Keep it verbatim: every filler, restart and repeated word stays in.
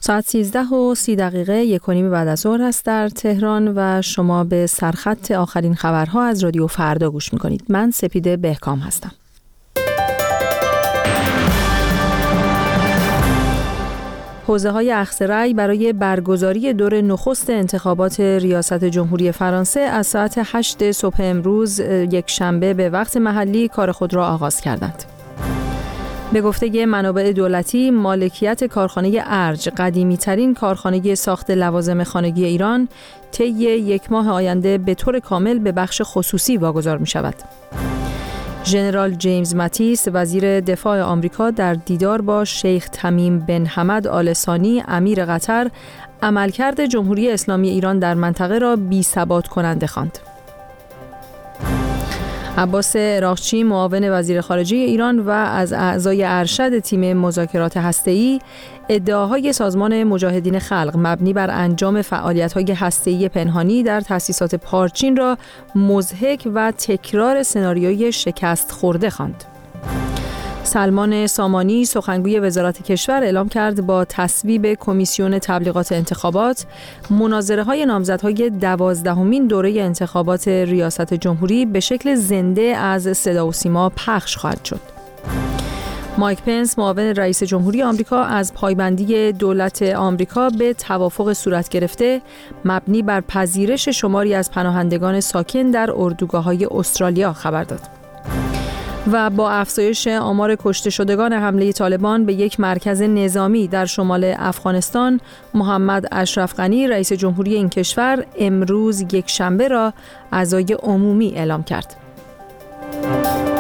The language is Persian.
ساعت سیزده و سی دقیقه یک و نیم بعد از ظهر است در تهران و شما به سرخط آخرین خبرها از رادیو فردا گوش میکنید. من سپیده بهکام هستم. حوزه‌های اخذ رأی برای برگزاری دور نخست انتخابات ریاست جمهوری فرانسه از ساعت هشت صبح امروز یک شنبه به وقت محلی کار خود را آغاز کردند. به گفته منابع دولتی، مالکیت کارخانه ارج، قدیمی‌ترین کارخانه ساخت لوازم خانگی ایران، طی یک ماه آینده به طور کامل به بخش خصوصی واگذار می‌شود. ژنرال جیمز ماتیس، وزیر دفاع آمریکا، در دیدار با شیخ تمیم بن حمد آل ثانی، امیر قطر، عملکرد جمهوری اسلامی ایران در منطقه را بی‌ثبات کننده خواند. عباس عراقچی، معاون وزیر خارجه ایران و از اعضای ارشد تیم مذاکرات هسته‌ای، ادعاهای سازمان مجاهدین خلق مبنی بر انجام فعالیت‌های هسته‌ای پنهانی در تأسیسات پارچین را مضحک و تکرار سناریوی شکست خورده خواند. سلمان سامانی، سخنگوی وزارت کشور، اعلام کرد با تصویب کمیسیون تبلیغات انتخابات، مناظره‌های نامزدهای دوازدهمین دوره انتخابات ریاست جمهوری به شکل زنده از صدا و سیما پخش خواهد شد. مایک پنس، معاون رئیس جمهوری آمریکا، از پایبندی دولت آمریکا به توافق صورت گرفته مبنی بر پذیرش شماری از پناهندگان ساکن در اردوگاه‌های استرالیا خبر داد. و با افزایش آمار کشته شدگان حمله طالبان به یک مرکز نظامی در شمال افغانستان، محمد اشرف غنی، رئیس جمهوری این کشور، امروز یک شنبه را عزای عمومی اعلام کرد.